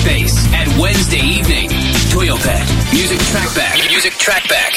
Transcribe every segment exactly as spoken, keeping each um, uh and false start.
Space at Wednesday evening. Toyopet Music Trackback. Music Trackback.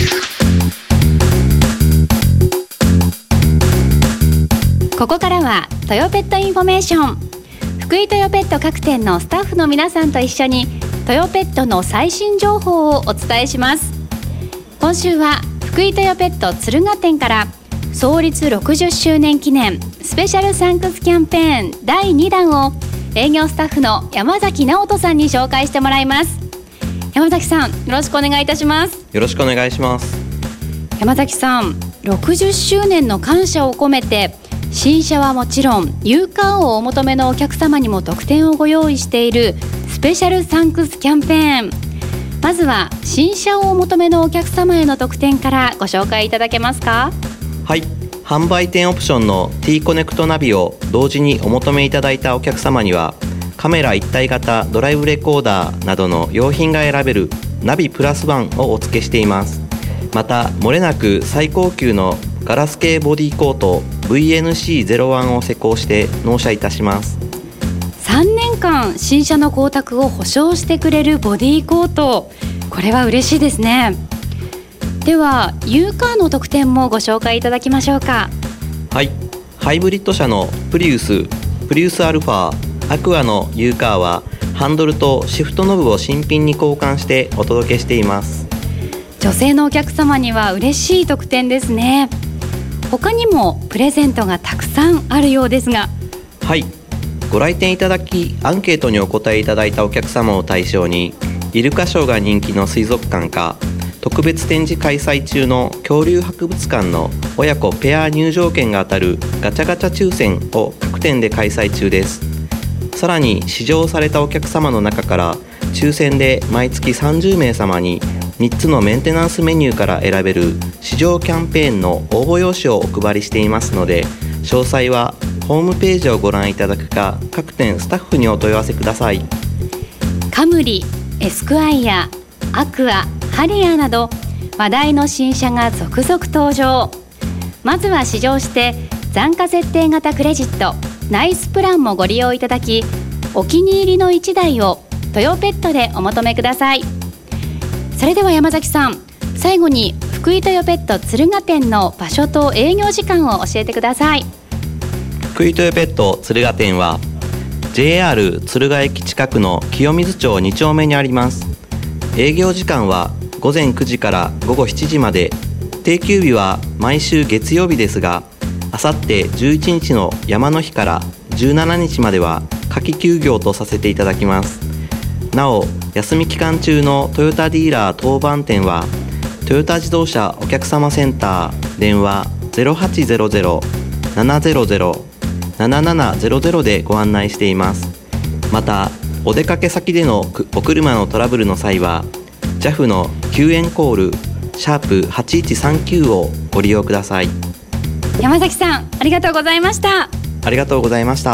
ここからはトヨペットインフォメーション。福井トヨペット各店のスタッフの皆さんと一緒にトヨペットの最新情報をお伝えします。今週は福井トヨペット敦賀店から創立ろくじゅっしゅうねん記念スペシャルサンクスキャンペーンだいにだんを営業スタッフの山崎直人さんに紹介してもらいます。山崎さん、よろしくお願いいたします。 よろしくお願いします。 山崎さん、ろくじゅっしゅうねんの感謝を込めて新車はもちろんユーカーをお求めのお客様にも特典をご用意しているスペシャルサンクスキャンペーン。まずは新車をお求めのお客様への特典からご紹介いただけますか？ はい、販売店オプションの T コネクトナビを同時にお求めいただいたお客様にはカメラ一体型ドライブレコーダーなどの用品が選べるナビプラスワンをお付けしています。また漏れなく最高級のガラス系ボディコート ブイエヌシーゼロワン を施工して納車いたします。 さんねんかん新車の光沢を保証してくれるボディコート、これは嬉しいですね。ではユーカーの特典もご紹介いただきましょうか？ はい、ハイブリッド車のプリウス、プリウスアルファ、アクアのユーカーはハンドルとシフトノブを新品に交換してお届けしています。 女性のお客様には嬉しい特典ですね。他にもプレゼントがたくさんあるようですが。 はい、ご来店いただきアンケートにお答えいただいたお客様を対象にイルカショーが人気の水族館か特別展示開催中の恐竜博物館の親子ペア入場券が当たるガチャガチャ抽選を各店で開催中です。さらに試乗されたお客様の中から抽選で毎月さんじゅうめい様にみっつのメンテナンスメニューから選べる試乗キャンペーンの応募用紙をお配りしていますので、詳細はホームページをご覧いただくか各店スタッフにお問い合わせください。 カムリ、エスクワイア、アクア、ハリアーなど話題の新車が続々登場。まずは試乗して残価設定型クレジットナイスプランもご利用いただき、お気に入りのいちだいをトヨペットでお求めください。それでは山崎さん、最後に福井トヨペット敦賀店の場所と営業時間を教えてください。 福井トヨペット敦賀店は ジェイアール 敦賀駅近くの清水町にちょうめにあります。営業時間はごぜんくじからごごしちじまで、定休日は毎週月曜日ですが、あさってじゅういちにちの山の日からじゅうしちにちまでは夏季休業とさせていただきます。なお休み期間中のトヨタディーラー当番店はトヨタ自動車お客様センター電話 ゼロはちゼロゼロ ななゼロゼロ ななななゼロゼロ でご案内しています。またお出かけ先でのお車のトラブルの際は ジャフ の救援コールシャープはちいちさんきゅうをご利用ください。 山崎さん、ありがとうございました。 ありがとうございました。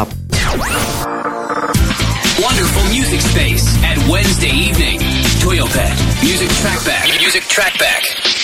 Wonderful music space at Wednesday evening. Toyopet Music Trackback. Music Trackback.